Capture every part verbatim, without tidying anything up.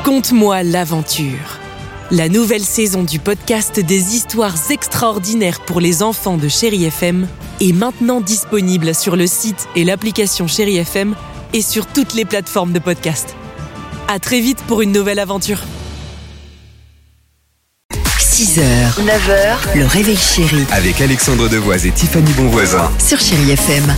Conte-moi l'aventure. La nouvelle saison du podcast des histoires extraordinaires pour les enfants de Chéri F M est maintenant disponible sur le site et l'application Chéri F M et sur toutes les plateformes de podcast. À très vite pour une nouvelle aventure. six heures, neuf heures, le réveil chéri. Avec Alexandre Devoise et Tiffany Bonvoisin. Sur Chéri F M.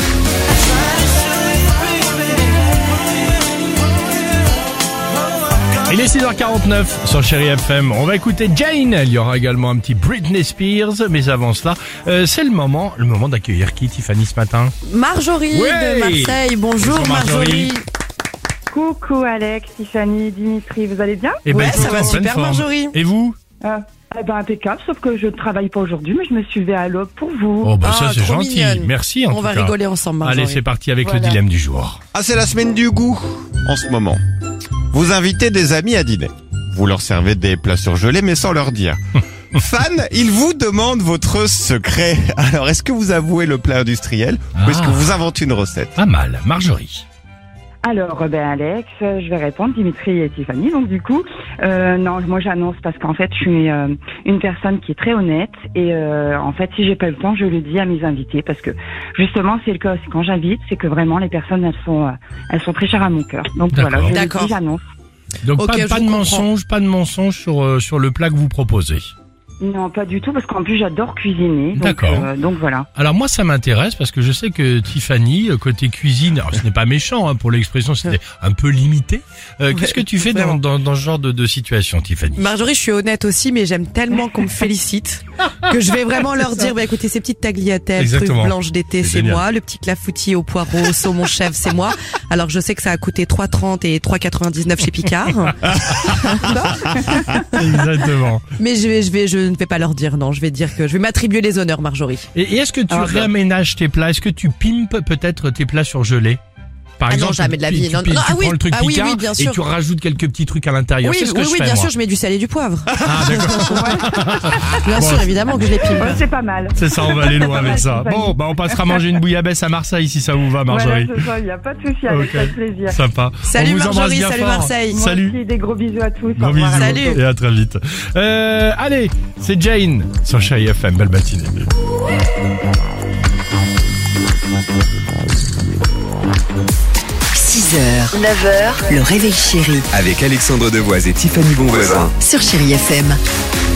Il est six heures quarante-neuf sur Chéri F M. On va écouter Jane. Il y aura également un petit Britney Spears. Mais avant cela, euh, c'est le moment, le moment d'accueillir qui, Tiffany, ce matin? Marjorie ouais de Marseille. Bonjour, Bonjour Marjorie. Marjorie. Coucou Alex, Tiffany, Dimitri, vous allez bien? Eh ben, Ouais, écoute, ça va en pleine super, forme. Marjorie. Et vous? euh, eh ben, impeccable, sauf que je ne travaille pas aujourd'hui, mais je me suis levée à l'aube pour vous. Oh bah ça Ah, c'est trop gentil. mignonne. Merci en On tout va cas. rigoler ensemble, Marjorie. Allez, c'est parti avec Voilà. le dilemme du jour. Ah, c'est la semaine du goût en ce moment. Vous invitez des amis à dîner. Vous leur servez des plats surgelés mais sans leur dire. Fan, ils vous demandent votre secret. Alors, est-ce que vous avouez le plat industriel ou est-ce Ah. que vous inventez une recette? Pas mal, Marjorie. Alors, ben Alex, euh, je vais répondre, Dimitri et Tiffany. Donc du coup, euh, non, moi j'annonce parce qu'en fait, je suis euh, une personne qui est très honnête et euh, en fait, si j'ai pas le temps, je le dis à mes invités parce que justement, c'est le cas. C'est quand j'invite, c'est que vraiment les personnes, elles sont, euh, elles sont très chères à mon cœur. Donc D'accord. voilà, je le D'accord. dis, j'annonce. Donc Ok, pas, je pas de comprends. mensonge, pas de mensonge sur euh, sur le plat que vous proposez. Non, pas du tout, parce qu'en plus j'adore cuisiner. Donc, D'accord. euh, donc voilà. Alors moi ça m'intéresse parce que je sais que Tiffany, euh, côté cuisine, alors ce n'est pas méchant hein, pour l'expression, c'était un peu limité. Euh, Ouais, Qu'est-ce que tu fais dans, vraiment. dans, dans ce genre de, de situation, Tiffany? Marjorie, je suis honnête aussi, mais j'aime tellement qu'on me félicite que je vais vraiment leur dire, bah écoutez, ces petites tagliatelles, Exactement. trucs blanches d'été, C'est c'est génial. moi. Le petit clafoutis au poireau, au saumon chèvre, c'est moi. Alors je sais que ça a coûté trois trente et trois quatre-vingt-dix-neuf chez Picard. Exactement. Mais je vais, je vais, je ne vais pas leur dire non. Je vais dire que je vais m'attribuer les honneurs, Marjorie. Et, et est-ce que tu Ah, bah. réaménages tes plats? Est-ce que tu pimpes peut-être tes plats surgelés? Par Ah non, exemple, jamais de la tu, vie. tu, Non, tu, non, tu ah oui, prends le truc ah oui, Picard oui, bien et sûr. tu rajoutes quelques petits trucs à l'intérieur. Oui, C'est ce que oui, je oui, fais, bien moi. sûr, je mets du sel et du poivre. Ah d'accord. Bien Bon. sûr, évidemment que je les pimpe. Ouais, c'est pas mal. C'est ça, on va aller loin avec ça. Tiffany. Bon, bah on passera manger une bouillabaisse à Marseille si ça vous va, Marjorie. Voilà, c'est ça, il n'y a pas de souci, avec Ok. avec plaisir. Sympa. Salut On vous embrasse Marjorie, bien salut fort. Marseille. Moi Salut. aussi, des gros bisous à tous. Au Gros revoir. bisous. Salut. Et à très vite. Euh, allez, c'est Jane sur Chéri F M. Belle matinée. six heures, neuf heures, le réveil chéri. Avec Alexandre Devoise et Tiffany Bonvoisin. Sur Chéri F M.